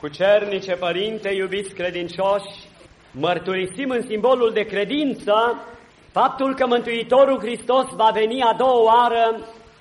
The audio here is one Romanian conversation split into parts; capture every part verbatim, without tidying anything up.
Cu cernice, Părinte, iubiți credincioși, mărturisim în simbolul de credință faptul că Mântuitorul Hristos va veni a doua oară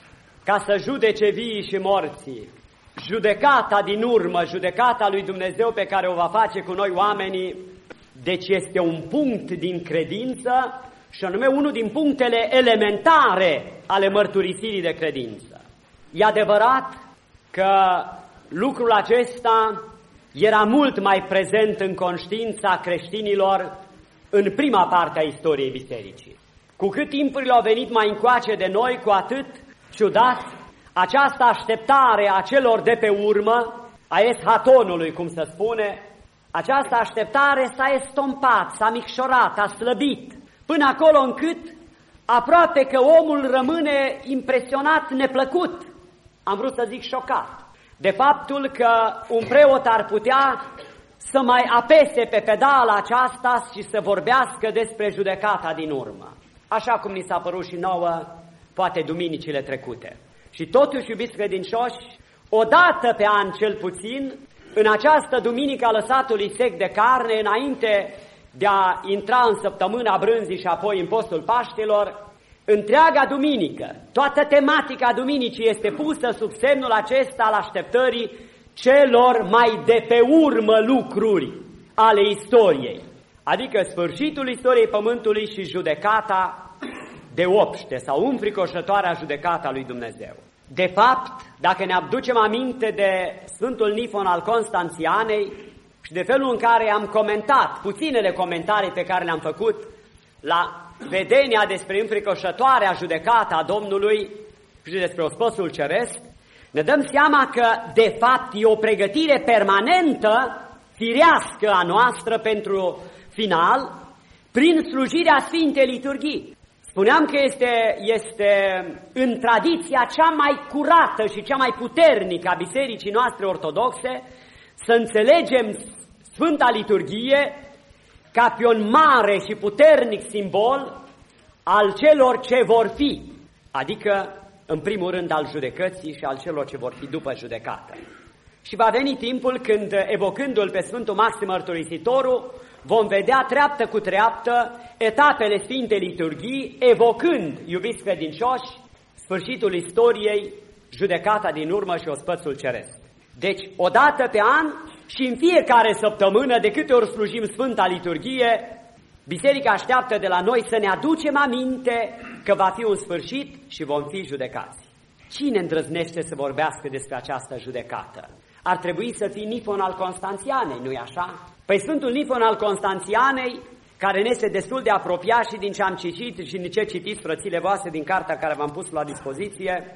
ca să judece viii și morții. Judecata din urmă, judecata lui Dumnezeu pe care o va face cu noi oamenii, deci este un punct din credință și anume unul din punctele elementare ale mărturisirii de credință. E adevărat că lucrul acesta era mult mai prezent în conștiința creștinilor în prima parte a istoriei bisericii. Cu cât timpurile au venit mai încoace de noi, cu atât ciudat, această așteptare a celor de pe urmă, a eshatonului, cum se spune, această așteptare s-a estompat, s-a micșorat, a slăbit, până acolo încât aproape că omul rămâne impresionat, neplăcut, am vrut să zic șocat, de faptul că un preot ar putea să mai apese pe pedala aceasta și să vorbească despre judecata din urmă, așa cum ni s-a părut și nouă, poate duminicile trecute. Și totuși, iubiți credincioși, o dată pe an cel puțin, în această duminică a lăsatului sec de carne, înainte de a intra în săptămâna brânzii și apoi în postul Paștilor, întreaga duminică, toată tematica duminicii este pusă sub semnul acesta al așteptării celor mai de pe urmă lucruri ale istoriei, adică sfârșitul istoriei Pământului și judecata de obște sau înfricoșătoarea judecata lui Dumnezeu. De fapt, dacă ne aducem aminte de Sfântul Nifon al Constanțianei și de felul în care am comentat puținele comentarii pe care le-am făcut la vedenia despre înfricoșătoarea judecata a Domnului și despre ospățul ceresc, ne dăm seama că, de fapt, e o pregătire permanentă, firească a noastră pentru final, prin slujirea Sfintei Liturghii. Spuneam că este, este în tradiția cea mai curată și cea mai puternică a bisericii noastre ortodoxe să înțelegem Sfânta Liturghie ca pe un mare și puternic simbol al celor ce vor fi, adică în primul rând al judecății și al celor ce vor fi după judecată. Și va veni timpul când, evocându-l pe Sfântul Maxim Mărturisitorul, vom vedea treaptă cu treaptă etapele Sfintei Liturghii, evocând, iubiți credincioși, sfârșitul istoriei, judecata din urmă și ospățul ceresc. Deci, o dată pe an și în fiecare săptămână, de câte ori slujim Sfânta Liturghie, Biserica așteaptă de la noi să ne aducem aminte că va fi un sfârșit și vom fi judecați. Cine îndrăznește să vorbească despre această judecată? Ar trebui să fie Nifon al Constanțianei, nu-i așa? Păi Sfântul Nifon al Constanțianei, care ne este destul de apropiat și din ce am citit și din ce citiți frățile voastre din cartea care v-am pus la dispoziție,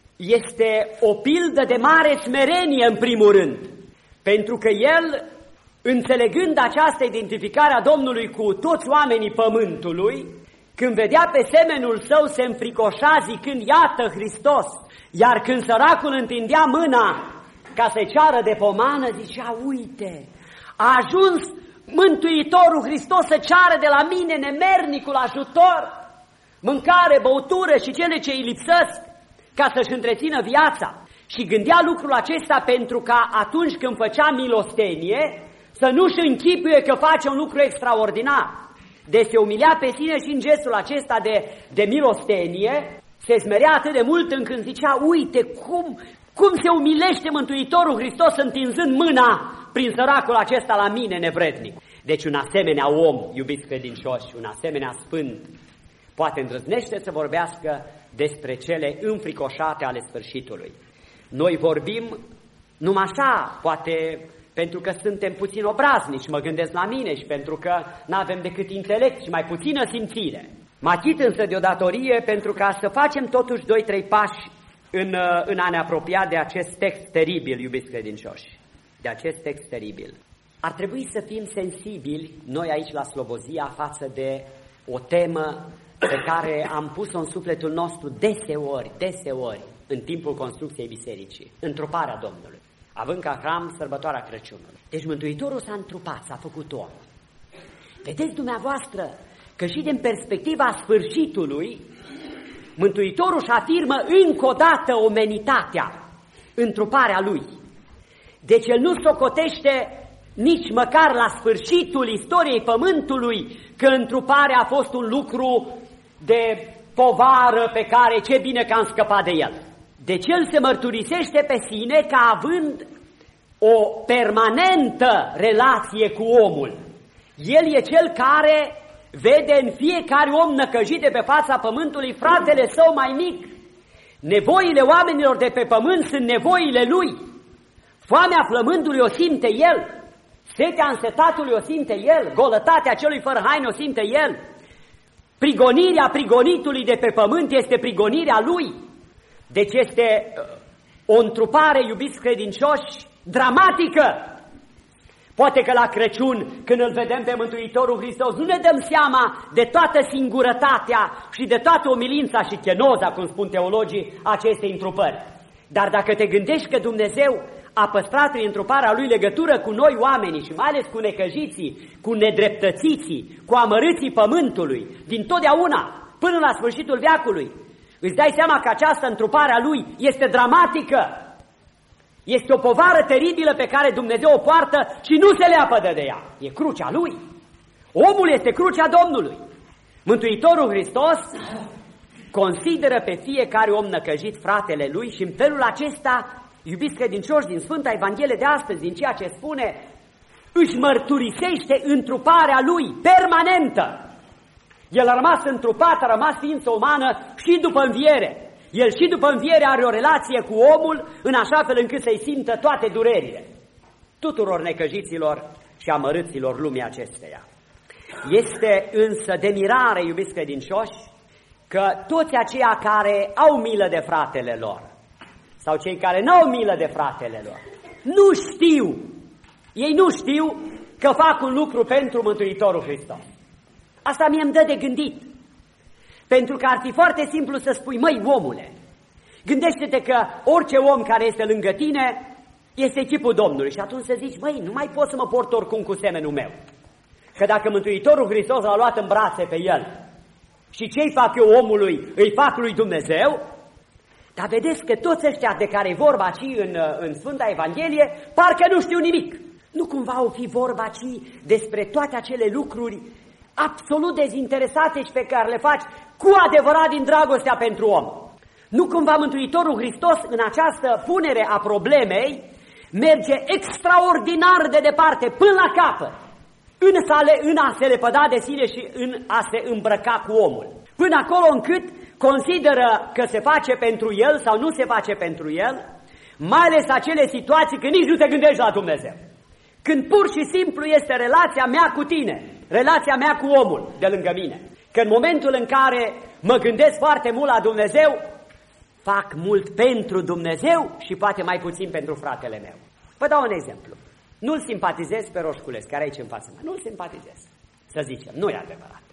este o pildă de mare smerenie în primul rând, pentru că el, înțelegând această identificare a Domnului cu toți oamenii pământului, când vedea pe semenul său se înfricoșa zicând, iată Hristos, iar când săracul întindea mâna ca să-i ceară de pomană, zicea, uite, a ajuns Mântuitorul Hristos să ceară de la mine nemernicul ajutor, mâncare, băutură și cele ce îi lipsesc ca să-și întrețină viața. Și gândea lucrul acesta pentru ca atunci când făcea milostenie să nu-și închipuie că face un lucru extraordinar. Deci se umilea pe sine și în gestul acesta de, de milostenie se smerea atât de mult încât zicea, uite cum, cum se umilește Mântuitorul Hristos întinzând mâna prin săracul acesta la mine nevrednic. Deci un asemenea om, iubiți credincioși, un asemenea sfânt, poate îndrăznește să vorbească despre cele înfricoșate ale sfârșitului. Noi vorbim numai așa, poate pentru că suntem puțin obraznici, mă gândesc la mine, și pentru că nu avem decât intelect și mai puțină simțire. Mă achit însă de o datorie pentru ca să facem totuși doi, trei pași în, în a ne apropia de acest text teribil, iubiți credincioși, de acest text teribil. Ar trebui să fim sensibili, noi aici la Slobozia, față de o temă pe care am pus-o în sufletul nostru deseori, deseori, în timpul construcției bisericii, întruparea Domnului, având ca hram sărbătoarea Crăciunului. Deci Mântuitorul s-a întrupat, s-a făcut om. Vedeți dumneavoastră că și din perspectiva sfârșitului, Mântuitorul își afirmă încă o dată omenitatea, întruparea lui. Deci el nu socotește nici măcar la sfârșitul istoriei pământului că întruparea a fost un lucru de povară pe care ce bine că am scăpat de el. Deci el se mărturisește pe sine ca având o permanentă relație cu omul. El e cel care vede în fiecare om năcăjit de pe fața pământului fratele său mai mic. Nevoile oamenilor de pe pământ sunt nevoile lui. Foamea flămândului o simte el. Setea însetatului o simte el. Golătatea celui fără haine o simte el. Prigonirea prigonitului de pe pământ este prigonirea lui. Deci este o întrupare, iubiți credincioși, dramatică. Poate că la Crăciun, când îl vedem pe Mântuitorul Hristos, nu ne dăm seama de toată singurătatea și de toată umilința și chenoza, cum spun teologii, acestei întrupări. Dar dacă te gândești că Dumnezeu a păstrat prin întruparea Lui legătură cu noi oamenii și mai ales cu necăjiții, cu nedreptățiții, cu amărâții pământului, din totdeauna până la sfârșitul veacului, îți dai seama că această întrupare a Lui este dramatică. Este o povară teribilă pe care Dumnezeu o poartă și nu se leapă de ea. E crucea Lui. Omul este crucea Domnului. Mântuitorul Hristos consideră pe fiecare om năcăjit fratele Lui și în felul acesta, iubiți credincioși, din Sfânta Evanghelie de astăzi, din ceea ce spune, își mărturisește întruparea Lui permanentă. El a rămas întrupat, a rămas ființă umană și după înviere. El și după înviere are o relație cu omul în așa fel încât să-i simtă toate durerile tuturor necăjiților și amărâților lumii acesteia. Este însă de mirare, iubiți credincioși, că toți aceia care au milă de fratele lor sau cei care n-au milă de fratele lor nu știu, ei nu știu că fac un lucru pentru Mântuitorul Hristos. Asta mie îmi dă de gândit. Pentru că ar fi foarte simplu să spui, măi, omule, gândește-te că orice om care este lângă tine este chipul Domnului. Și atunci să zici, măi, nu mai pot să mă port oricum cu semenul meu. Că dacă Mântuitorul Hristos l-a luat în brațe pe el și ce-i fac eu omului, îi fac lui Dumnezeu, dar vedeți că toți ăștia de care e vorba aici în, în Sfânta Evanghelie, parcă nu știu nimic. Nu cumva o fi vorba aici despre toate acele lucruri absolut dezinteresate și pe care le faci cu adevărat din dragostea pentru om. Nu cumva Mântuitorul Hristos în această punere a problemei merge extraordinar de departe, până la capăt, în, sale, în a se lepăda de sine și în a se îmbrăca cu omul. Până acolo încât consideră că se face pentru el sau nu se face pentru el, mai ales acele situații când nici nu te gândești la Dumnezeu. Când pur și simplu este relația mea cu tine, relația mea cu omul de lângă mine. Că în momentul în care mă gândesc foarte mult la Dumnezeu, fac mult pentru Dumnezeu și poate mai puțin pentru fratele meu. Vă dau un exemplu. Nu-l simpatizez pe Roșculescu, care aici în fața mea. Nu-l simpatizez, să zicem. Nu e adevărat.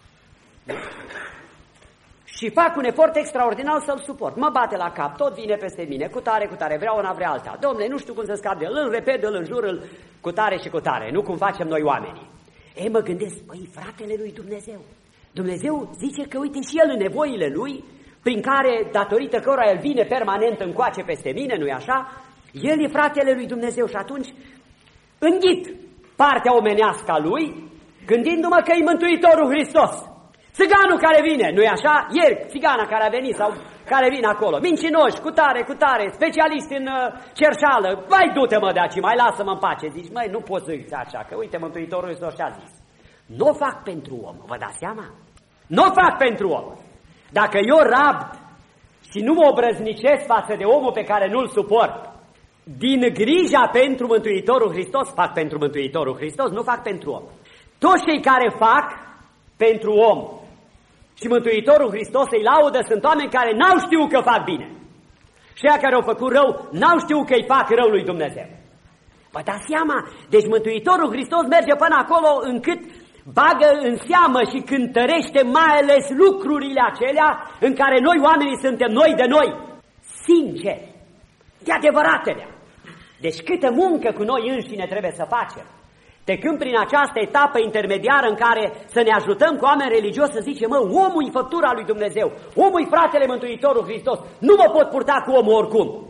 Și fac un efort extraordinar să-l suport. Mă bate la cap, tot vine peste mine, cu tare, cu tare, vrea una, vrea alta. Dom'le, nu știu cum să scap de el, îl repet, îl înjur, îl cu tare și cu tare. Nu cum facem noi oamenii. Ei, mă gândesc, băi, fratele lui Dumnezeu. Dumnezeu zice că, uite, și el în nevoile lui, prin care, datorită cărora el vine permanent încoace peste mine, nu-i așa? El e fratele lui Dumnezeu și atunci înghit partea omenească a lui, gândindu-mă că e Mântuitorul Hristos. Țiganul care vine, nu-i așa? Ieri, țigana care a venit sau care vine acolo, mincinoși, cu tare, cu tare, specialiști în uh, cerșală, vai du-te mă de aici, mai lasă-mă în pace. Zici, măi, nu poți să zici așa, că uite, Mântuitorul Hristos și-a zis. Nu o fac pentru om, vă dați seama? Nu o fac pentru om. Dacă eu rabd și nu mă obrăznicesc față de omul pe care nu-l suport, din grija pentru Mântuitorul Hristos, fac pentru Mântuitorul Hristos, nu fac pentru om. Toți cei care fac pentru om și Mântuitorul Hristos îi laudă sunt oameni care n-au știut că fac bine. Și aia care au făcut rău, n-au știut că îi fac rău lui Dumnezeu. Vă dați seama? Deci Mântuitorul Hristos merge până acolo încât bagă în seamă și cântărește mai ales lucrurile acelea în care noi oamenii suntem noi de noi, sinceri, de adevăratele. Deci câtă muncă cu noi înșine trebuie să facem. Trecând prin această etapă intermediară în care să ne ajutăm cu oameni religioși să zicem, mă, omul e făptura lui Dumnezeu, omul e fratele Mântuitorul Hristos, nu mă pot purta cu omul oricum.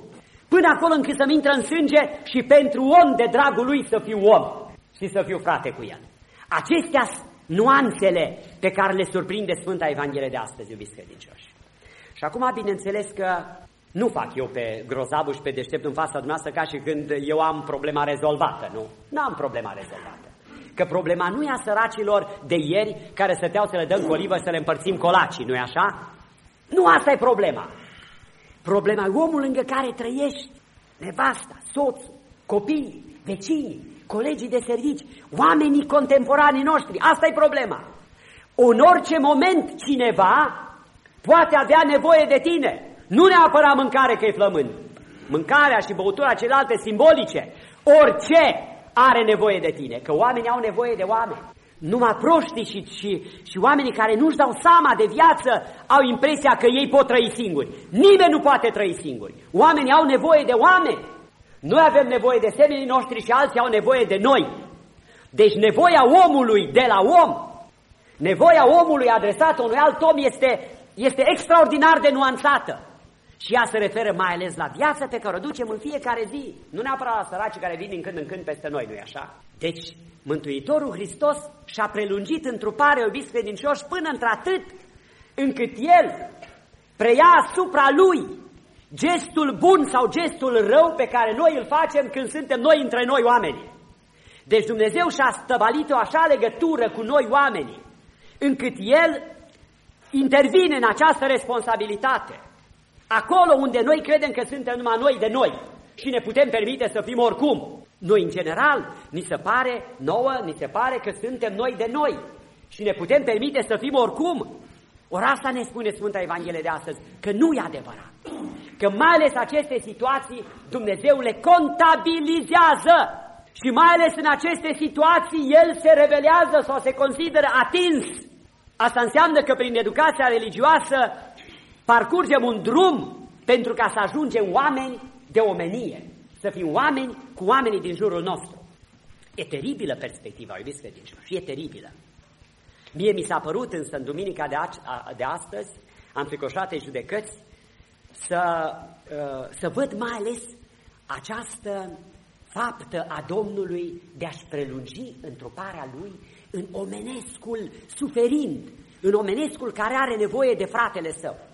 Până acolo încât să-mi intră în sânge și pentru om de dragul lui să fiu om și să fiu frate cu el. Acestea sunt nuanțele pe care le surprinde Sfânta Evanghelie de astăzi, iubiți credincioși. Și acum, bineînțeles că nu fac eu pe grozavul și pe deștept în fața dumneavoastră ca și când eu am problema rezolvată, nu? N-am problema rezolvată. Că problema nu e a săracilor de ieri care stăteau să le dăm colivă să le împărțim colacii, nu-i așa? Nu asta e problema. Problema e omul lângă care trăiești, nevasta, soțul, copiii, vecinii, colegii de servici, oamenii contemporanii noștri. Asta e problema. În orice moment cineva poate avea nevoie de tine. Nu neapărat mâncare, că e flămând. Mâncarea și băutura celelalte simbolice. Orice are nevoie de tine. Că oamenii au nevoie de oameni. Numai proștii și, și, și oamenii care nu-și dau seama de viață au impresia că ei pot trăi singuri. Nimeni nu poate trăi singuri. Oamenii au nevoie de oameni. Noi avem nevoie de semenii noștri și alții au nevoie de noi. Deci nevoia omului de la om, nevoia omului adresată unui alt om este, este extraordinar de nuanțată. Și ea se referă mai ales la viața pe care o ducem în fiecare zi. Nu neapărat la săracii care vin din când în când peste noi, nu-i așa? Deci, Mântuitorul Hristos și-a prelungit întruparea, iubiți credincioși, până într-atât încât El preia asupra Lui gestul bun sau gestul rău pe care noi îl facem când suntem noi între noi oamenii. Deci Dumnezeu și-a stăbalit o așa legătură cu noi oamenii, încât El intervine în această responsabilitate. Acolo unde noi credem că suntem numai noi de noi și ne putem permite să fim oricum. Noi, în general, ni se pare nouă, ni se pare că suntem noi de noi și ne putem permite să fim oricum. Ori asta ne spune Sfânta Evanghelie de astăzi, că nu e adevărat. Că mai ales aceste situații Dumnezeu le contabilizează și mai ales în aceste situații El se revelează sau se consideră atins. Asta înseamnă că prin educația religioasă parcurgem un drum pentru ca să ajungem oameni de omenie, să fim oameni cu oamenii din jurul nostru. E teribilă perspectiva, iubiți credincioși, e teribilă. Mie mi s-a părut însă în duminica de, a, de astăzi, am fricoșate judecăți, să, să văd mai ales această faptă a Domnului de a-și prelungi întruparea Lui în omenescul suferind, în omenescul care are nevoie de fratele său.